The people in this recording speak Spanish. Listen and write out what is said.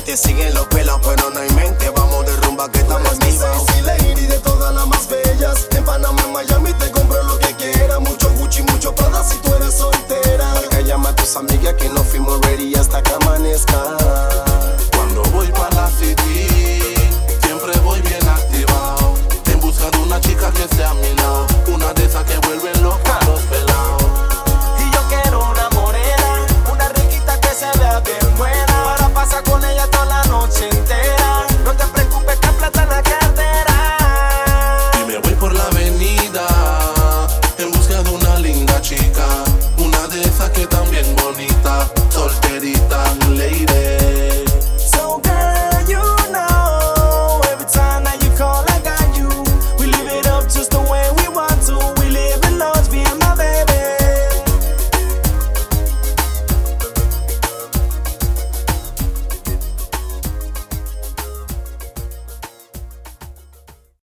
te siguen los pelos, pero no hay mente. Vamos de rumba que estamos activados. Sexy lady de todas las más bellas. En Panamá, en Miami te compro lo que quieras. Mucho Gucci, mucho Prada si tú eres soltera. Marca, llama a tus amigas que nos fuimos ready hasta que amanezca. Cuando voy para la city, siempre voy bien activado, en busca de una chica que esté a mi lado, una de esas que vuelven locos a los pelados. Y yo quiero una morena, una riquita que se vea bien buena, para pasar con ella toda la noche entera. No te preocupes que hay plata en la cartera. Y me voy por la avenida, en busca de una linda chica.